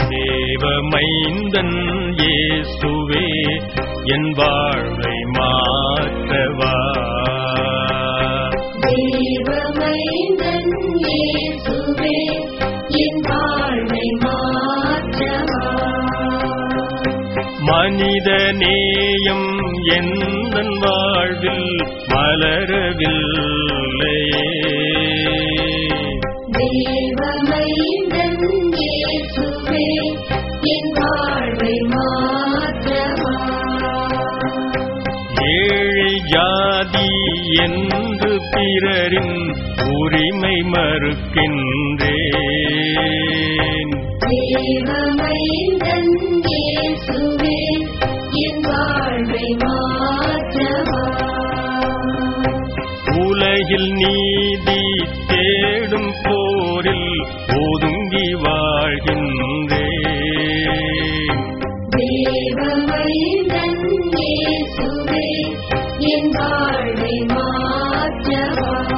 தேவமைந்தன் இயேசுவே என் வாழ்வை மாற்றவா. தேவமைந்தன் இயேசுவே என் வாழ்வை மாற்றவா. மனிதநேயம் எந்தன் வாழ்வில் மலரவில்லையே. தேவமைந்தன் இயேசுவே என் வாழ்வை மாற்றவா. ஏழை ஜாதி என்று பிறரின் உரிமை மறுக்கின்றேன். தேவமைந்தன் இயேசுவே என் வாழ்வை மாற்றவா. உலகில் நீதி தேடும் போரில் ஒதுங்கி வாழ்கின்றேன். தேவமைந்தன் இயேசுவே என் வாழ்வை மாற்றவா.